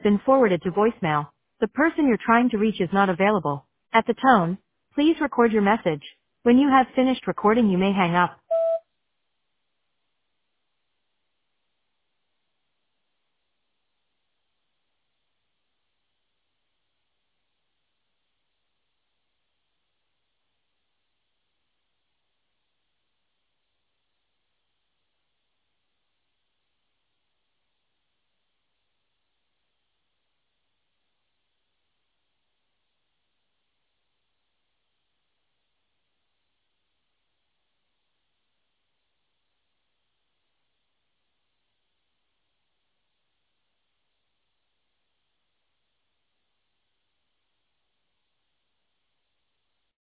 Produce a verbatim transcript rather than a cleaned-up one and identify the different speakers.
Speaker 1: been forwarded to voicemail. The person you're trying to reach is not available. At the tone, please record your message. When you have finished recording, you may hang up.